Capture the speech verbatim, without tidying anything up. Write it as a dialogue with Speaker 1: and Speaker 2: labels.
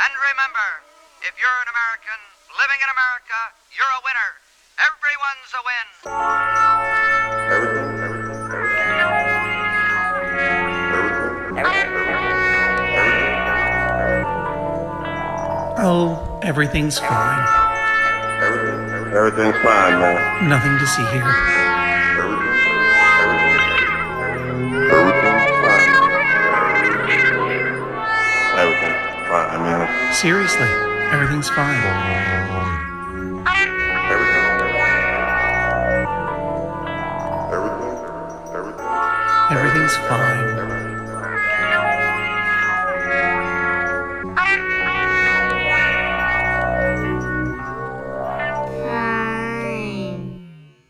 Speaker 1: And remember, if you're an American living in America, you're a winner. Everyone's a win.
Speaker 2: Oh, everything's fine.
Speaker 3: Everything's fine, man.
Speaker 2: Nothing to see here.
Speaker 3: Everything's fine, man.
Speaker 2: Seriously, everything's fine.
Speaker 3: Everything, everything,
Speaker 2: Everything's fine.